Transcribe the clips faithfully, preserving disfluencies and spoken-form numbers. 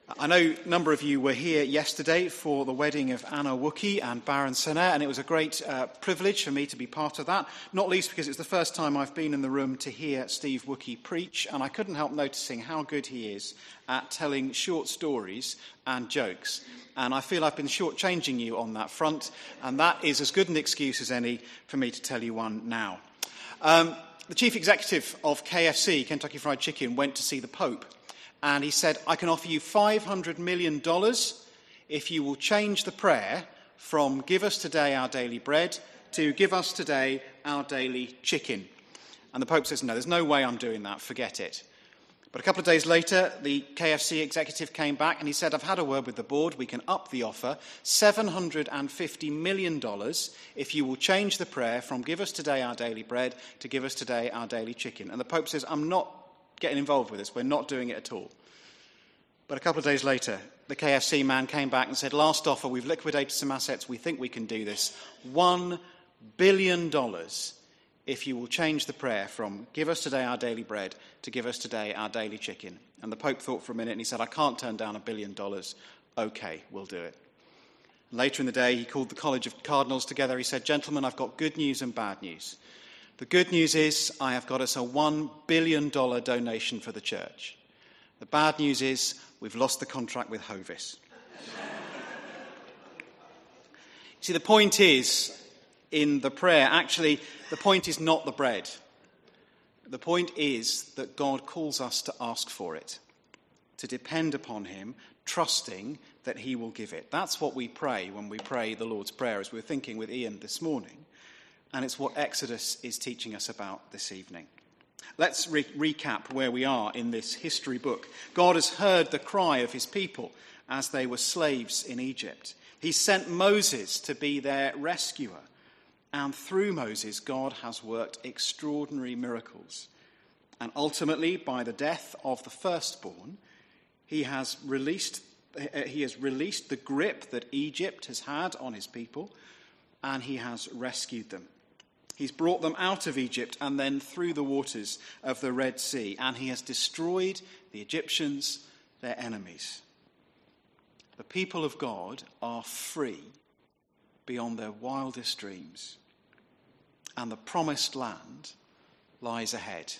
I know a number of you were here yesterday for the wedding of Anna Wookie and Baron Senair, and it was a great uh, privilege for me to be part of that, not least because it's the first time I've been in the room to hear Steve Wookie preach, and I couldn't help noticing how good he is at telling short stories and jokes. And I feel I've been shortchanging you on that front, and that is as good an excuse as any for me to tell you one now. Um, the chief executive of K F C, Kentucky Fried Chicken, went to see the Pope. And he said, I can offer you five hundred million dollars if you will change the prayer from give us today our daily bread to give us today our daily chicken. And the Pope says, no, there's no way I'm doing that. Forget it. But a couple of days later, the K F C executive came back and he said, I've had a word with the board. We can up the offer, seven hundred fifty million dollars if you will change the prayer from give us today our daily bread to give us today our daily chicken. And the Pope says, I'm not getting involved with this. We're not doing it at all. But a couple of days later, the K F C man came back and said, last offer, we've liquidated some assets. We think we can do this. One billion dollars if you will change the prayer from give us today our daily bread to give us today our daily chicken. And the Pope thought for a minute and he said, I can't turn down a billion dollars. Okay, we'll do it. Later in the day, he called the College of Cardinals together. He said, gentlemen, I've got good news and bad news. The good news is I have got us a one billion dollars donation for the church. The bad news is we've lost the contract with Hovis. See, the point is, in the prayer, actually, the point is not the bread. The point is that God calls us to ask for it, to depend upon him, trusting that he will give it. That's what we pray when we pray the Lord's Prayer, as we were thinking with Ian this morning. And it's what Exodus is teaching us about this evening. Let's re- recap where we are in this history book. God has heard the cry of his people as they were slaves in Egypt. He sent Moses to be their rescuer. And through Moses, God has worked extraordinary miracles. And ultimately, by the death of the firstborn, he has released, he has released the grip that Egypt has had on his people, and he has rescued them. He's brought them out of Egypt and then through the waters of the Red Sea, and he has destroyed the Egyptians, their enemies. The people of God are free beyond their wildest dreams, and the promised land lies ahead.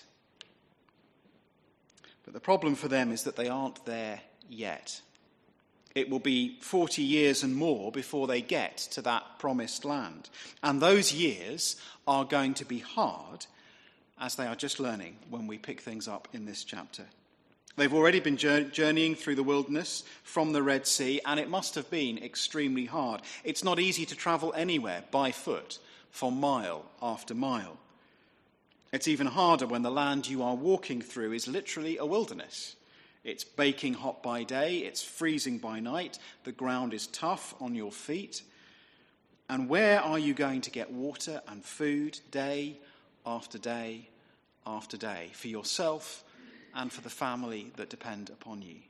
But the problem for them is that they aren't there yet. It will be forty years and more before they get to that promised land. And those years are going to be hard, as they are just learning when we pick things up in this chapter. They've already been journeying through the wilderness from the Red Sea, and it must have been extremely hard. It's not easy to travel anywhere by foot for mile after mile. It's even harder when the land you are walking through is literally a wilderness. It's baking hot by day, it's freezing by night, the ground is tough on your feet. And where are you going to get water and food day after day after day for yourself and for the family that depend upon you?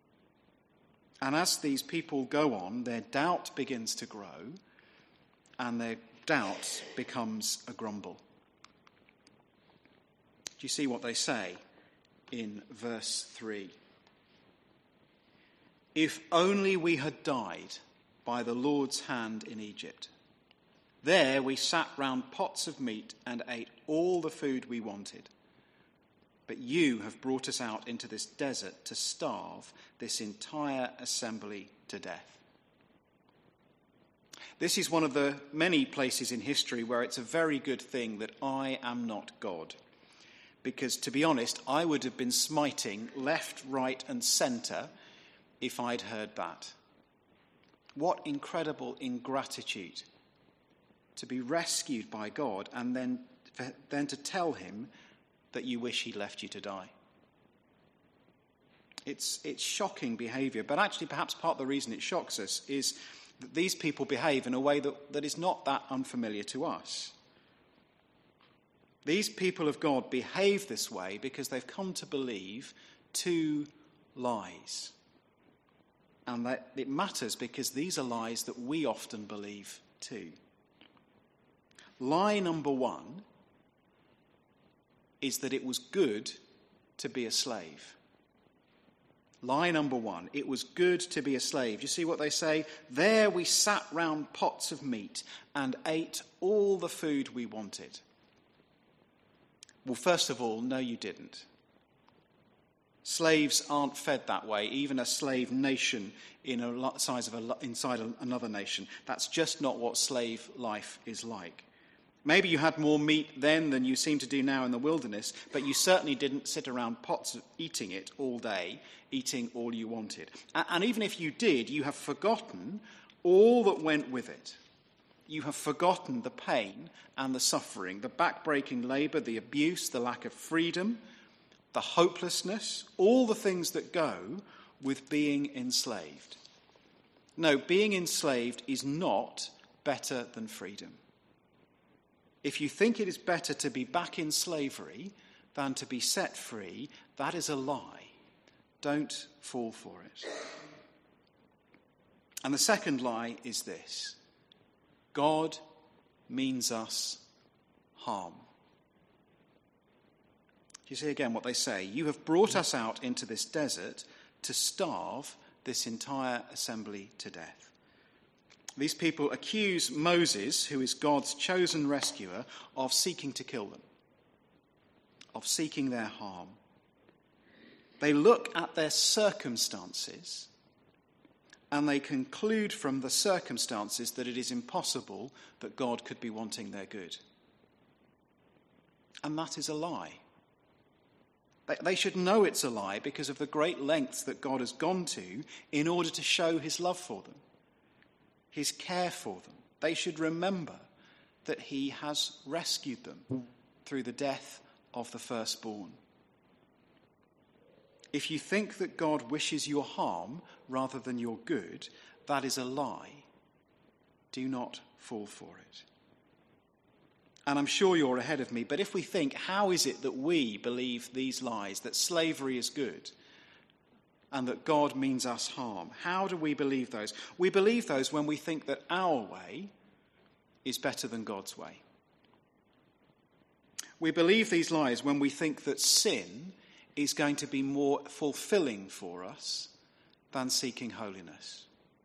And as these people go on, their doubt begins to grow, and their doubt becomes a grumble. Do you see what they say in verse three? If only we had died by the Lord's hand in Egypt. There we sat round pots of meat and ate all the food we wanted. But you have brought us out into this desert to starve this entire assembly to death. This is one of the many places in history where it's a very good thing that I am not God. Because, to be honest, I would have been smiting left, right, and centre if I'd heard that. What incredible ingratitude to be rescued by God and then, then to tell him that you wish he'd left you to die. It's, it's shocking behaviour, but actually perhaps part of the reason it shocks us is that these people behave in a way that, that is not that unfamiliar to us. These people of God behave this way because they've come to believe two lies. And that it matters because these are lies that we often believe too. Lie number one is that it was good to be a slave. Lie number one, it was good to be a slave. Do you see what they say? There we sat round pots of meat and ate all the food we wanted. Well, first of all, no, you didn't. Slaves aren't fed that way, even a slave nation in a size of a, inside another nation. That's just not what slave life is like. Maybe you had more meat then than you seem to do now in the wilderness, but you certainly didn't sit around pots eating it all day, eating all you wanted. And even if you did, you have forgotten all that went with it. You have forgotten the pain and the suffering, the backbreaking labour, the abuse, the lack of freedom, the hopelessness, all the things that go with being enslaved. No, being enslaved is not better than freedom. If you think it is better to be back in slavery than to be set free, that is a lie. Don't fall for it. And the second lie is this: God means us harm. You see again what they say. You have brought us out into this desert to starve this entire assembly to death. These people accuse Moses, who is God's chosen rescuer, of seeking to kill them, of seeking their harm. They look at their circumstances and they conclude from the circumstances that it is impossible that God could be wanting their good. And that is a lie. They should know it's a lie because of the great lengths that God has gone to in order to show his love for them, his care for them. They should remember that he has rescued them through the death of the firstborn. If you think that God wishes your harm rather than your good, that is a lie. Do not fall for it. And I'm sure you're ahead of me, but if we think, how is it that we believe these lies, that slavery is good and that God means us harm? How do we believe those? We believe those when we think that our way is better than God's way. We believe these lies when we think that sin is going to be more fulfilling for us than seeking holiness.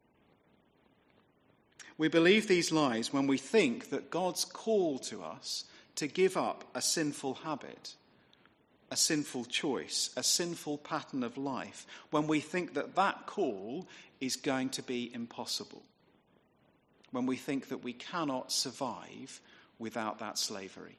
We believe these lies when we think that God's call to us to give up a sinful habit, a sinful choice, a sinful pattern of life, when we think that that call is going to be impossible, when we think that we cannot survive without that slavery.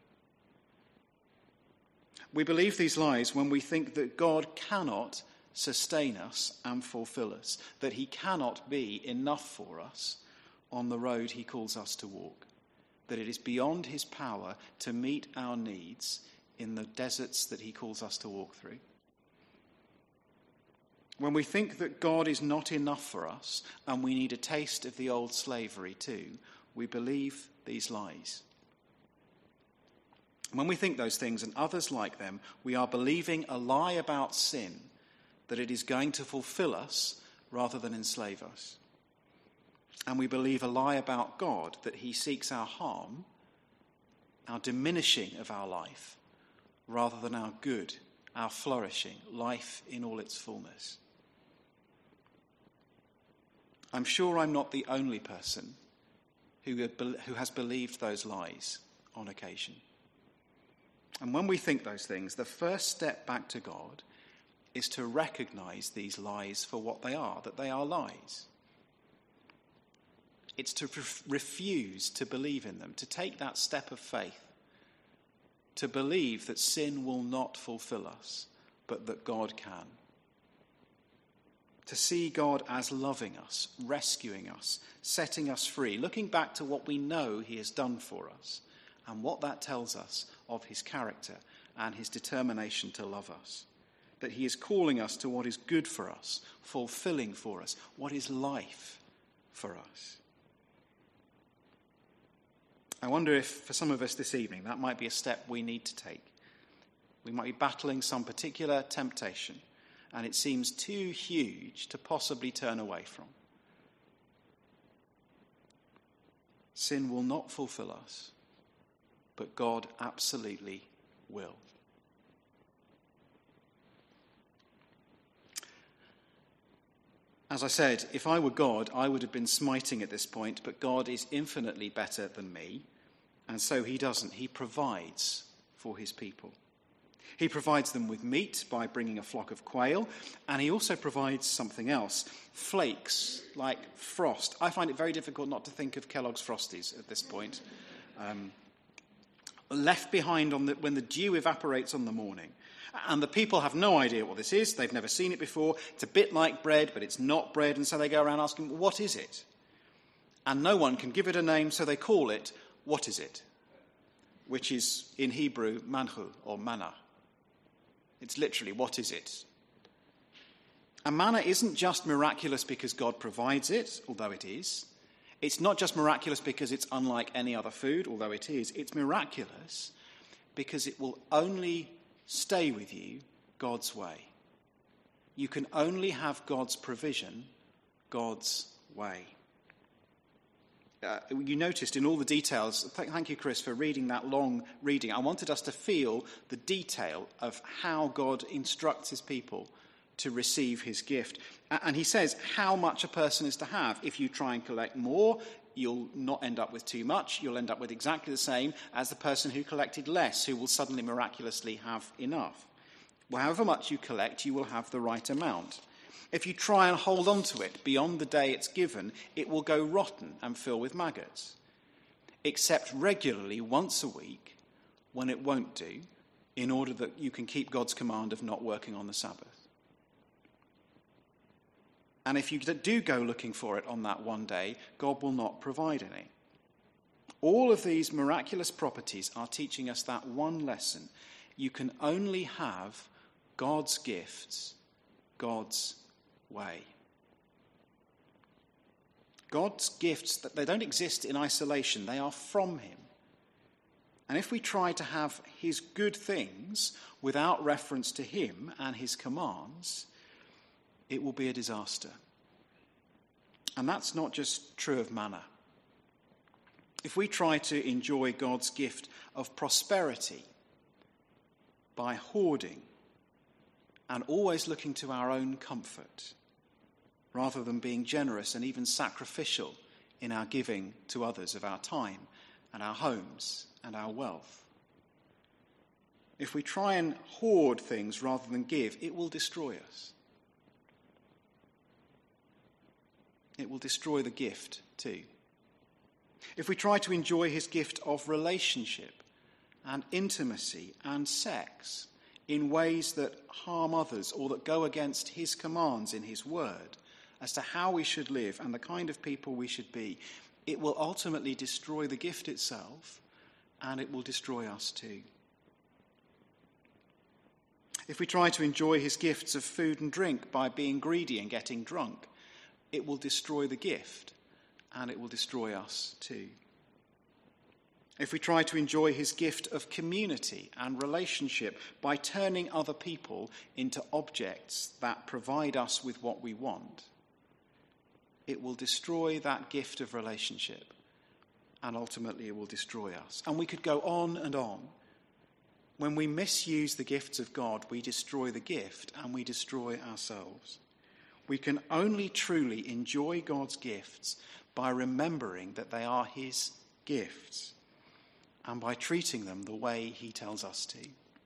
We believe these lies when we think that God cannot sustain us and fulfill us, that he cannot be enough for us on the road he calls us to walk, that it is beyond his power to meet our needs in the deserts that he calls us to walk through. When we think that God is not enough for us and we need a taste of the old slavery too, we believe these lies. When we think those things and others like them, we are believing a lie about sin, that it is going to fulfill us rather than enslave us. And we believe a lie about God, that he seeks our harm, our diminishing of our life, rather than our good, our flourishing, life in all its fullness. I'm sure I'm not the only person who has believed those lies on occasion. And when we think those things, the first step back to God is to recognize these lies for what they are, that they are lies. It's to ref- refuse to believe in them, to take that step of faith, to believe that sin will not fulfill us, but that God can. To see God as loving us, rescuing us, setting us free, looking back to what we know he has done for us, and what that tells us of his character and his determination to love us. That he is calling us to what is good for us, fulfilling for us, what is life for us. I wonder if, for some of us this evening, that might be a step we need to take. We might be battling some particular temptation, and it seems too huge to possibly turn away from. Sin will not fulfill us, but God absolutely will. As I said, if I were God, I would have been smiting at this point, but God is infinitely better than me, and so he doesn't. He provides for his people. He provides them with meat by bringing a flock of quail, and he also provides something else, flakes like frost. I find it very difficult not to think of Kellogg's Frosties at this point. Um, left behind on the, when the dew evaporates on the morning. And the people have no idea what this is. They've never seen it before. It's a bit like bread, but it's not bread. And so they go around asking, what is it? And no one can give it a name, so they call it, what is it? Which is, in Hebrew, manhu, or manna. It's literally, what is it? And manna isn't just miraculous because God provides it, although it is. It's not just miraculous because it's unlike any other food, although it is. It's miraculous because it will only stay with you God's way. You can only have God's provision God's way. Uh, you noticed in all the details, th- thank you, Chris, for reading that long reading. I wanted us to feel the detail of how God instructs his people to receive his gift. And he says how much a person is to have. If you try and collect more, you'll not end up with too much. You'll end up with exactly the same as the person who collected less, who will suddenly miraculously have enough. Well, however much you collect, you will have the right amount. If you try and hold on to it beyond the day it's given, it will go rotten and fill with maggots. Except regularly, once a week, when it won't do, in order that you can keep God's command of not working on the Sabbath. And if you do go looking for it on that one day, God will not provide any. All of these miraculous properties are teaching us that one lesson. You can only have God's gifts God's way. God's gifts, they don't exist in isolation. They are from him. And if we try to have his good things without reference to him and his commands, it will be a disaster. And that's not just true of manna. If we try to enjoy God's gift of prosperity by hoarding and always looking to our own comfort, rather than being generous and even sacrificial in our giving to others of our time and our homes and our wealth, if we try and hoard things rather than give, it will destroy us. It will destroy the gift too. If we try to enjoy his gift of relationship and intimacy and sex in ways that harm others or that go against his commands in his word as to how we should live and the kind of people we should be, it will ultimately destroy the gift itself, and it will destroy us too. If we try to enjoy his gifts of food and drink by being greedy and getting drunk, it will destroy the gift, and it will destroy us too. If we try to enjoy his gift of community and relationship by turning other people into objects that provide us with what we want, it will destroy that gift of relationship, and ultimately it will destroy us. And we could go on and on. When we misuse the gifts of God, we destroy the gift and we destroy ourselves. We can only truly enjoy God's gifts by remembering that they are his gifts and by treating them the way he tells us to.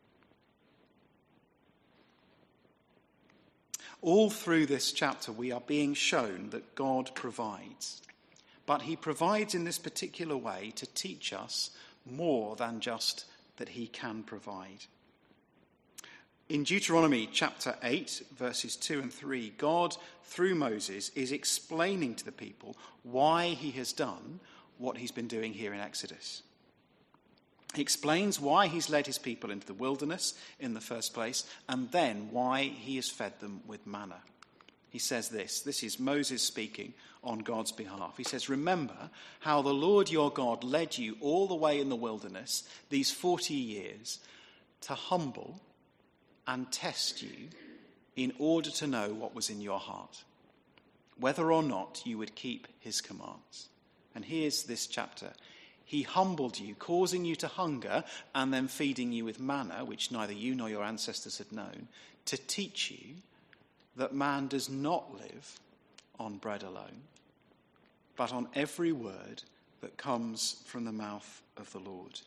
All through this chapter, we are being shown that God provides. But he provides in this particular way to teach us more than just that he can provide. In Deuteronomy chapter eight, verses two and three, God, through Moses, is explaining to the people why he has done what he's been doing here in Exodus. He explains why he's led his people into the wilderness in the first place, and then why he has fed them with manna. He says this, this is Moses speaking on God's behalf. He says, "Remember how the Lord your God led you all the way in the wilderness these forty years to humble and test you in order to know what was in your heart, whether or not you would keep his commands." And here's this chapter. He humbled you, causing you to hunger, and then feeding you with manna, which neither you nor your ancestors had known, to teach you that man does not live on bread alone, but on every word that comes from the mouth of the Lord.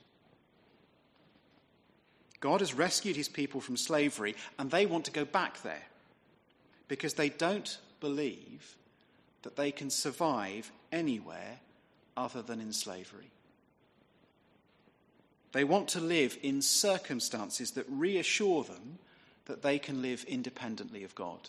God has rescued his people from slavery, and they want to go back there because they don't believe that they can survive anywhere other than in slavery. They want to live in circumstances that reassure them that they can live independently of God.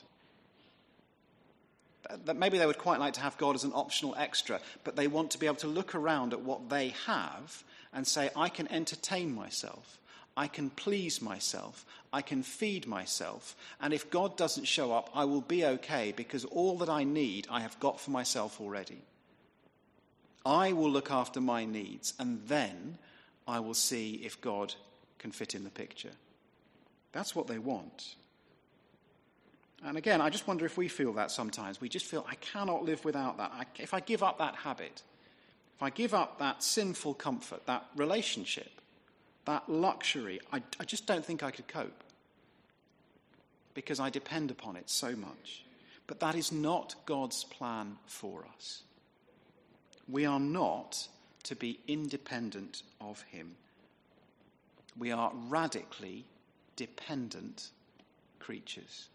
That maybe they would quite like to have God as an optional extra, but they want to be able to look around at what they have and say, I can entertain myself, I can please myself, I can feed myself, and if God doesn't show up, I will be okay because all that I need I have got for myself already. I will look after my needs, and then I will see if God can fit in the picture. That's what they want. And again, I just wonder if we feel that sometimes. We just feel, I cannot live without that. I, if I give up that habit, if I give up that sinful comfort, that relationship, that luxury, I, I just don't think I could cope because I depend upon it so much. But that is not God's plan for us. We are not to be independent of him. We are radically dependent creatures.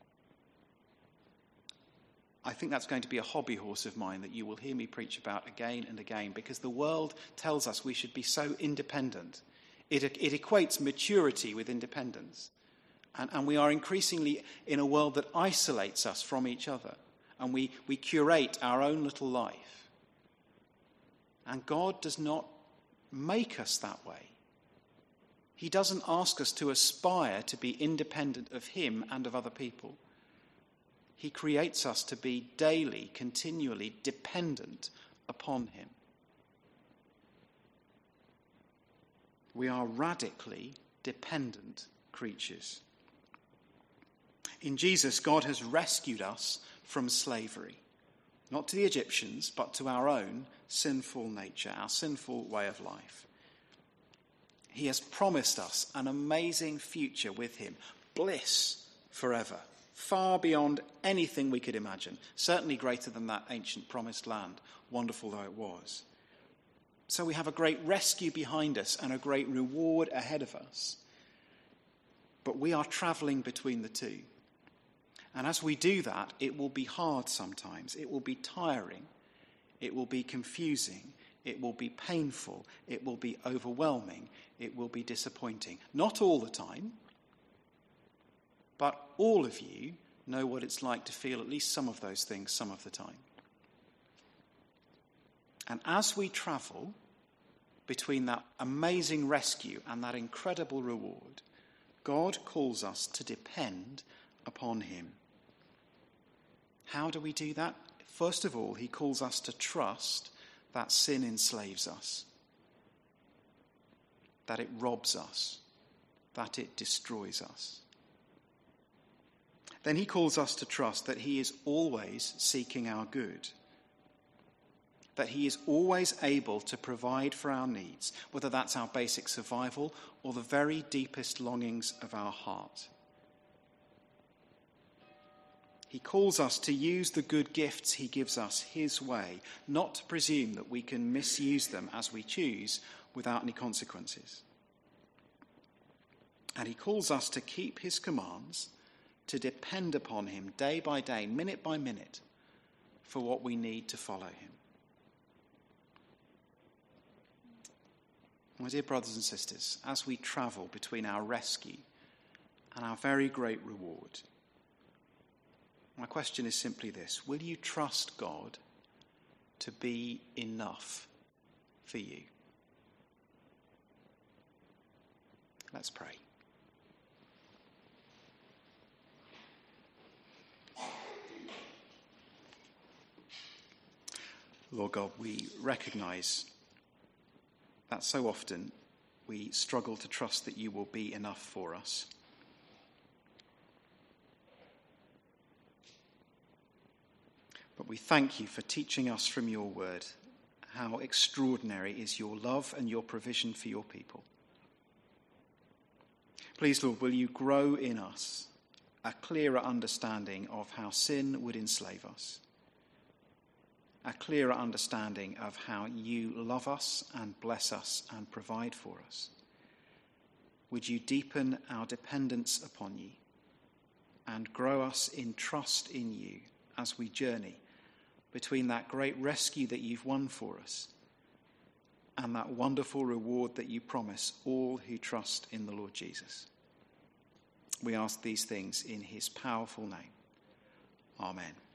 I think that's going to be a hobby horse of mine that you will hear me preach about again and again, because the world tells us we should be so independent. It, it equates maturity with independence. And, and we are increasingly in a world that isolates us from each other. And we, we curate our own little life. And God does not make us that way. He doesn't ask us to aspire to be independent of him and of other people. He creates us to be daily, continually dependent upon him. We are radically dependent creatures. In Jesus, God has rescued us from slavery, not to the Egyptians, but to our own sinful nature, our sinful way of life. He has promised us an amazing future with him, bliss forever, far beyond anything we could imagine, certainly greater than that ancient promised land, wonderful though it was. So we have a great rescue behind us and a great reward ahead of us. But we are travelling between the two. And as we do that, it will be hard sometimes. It will be tiring. It will be confusing. It will be painful. It will be overwhelming. It will be disappointing. Not all the time, but all of you know what it's like to feel at least some of those things some of the time. And as we travel between that amazing rescue and that incredible reward, God calls us to depend upon him. How do we do that? First of all, he calls us to trust that sin enslaves us, that it robs us, that it destroys us. Then he calls us to trust that he is always seeking our good, that he is always able to provide for our needs, whether that's our basic survival or the very deepest longings of our heart. He calls us to use the good gifts he gives us his way, not to presume that we can misuse them as we choose without any consequences. And he calls us to keep his commands, to depend upon him day by day, minute by minute, for what we need to follow him. My dear brothers and sisters, as we travel between our rescue and our very great reward, my question is simply this: will you trust God to be enough for you? Let's pray. Lord God, we recognize that so often we struggle to trust that you will be enough for us. But we thank you for teaching us from your word how extraordinary is your love and your provision for your people. Please, Lord, will you grow in us a clearer understanding of how sin would enslave us, a clearer understanding of how you love us and bless us and provide for us. Would you deepen our dependence upon you and grow us in trust in you as we journey between that great rescue that you've won for us and that wonderful reward that you promise all who trust in the Lord Jesus. We ask these things in his powerful name. Amen.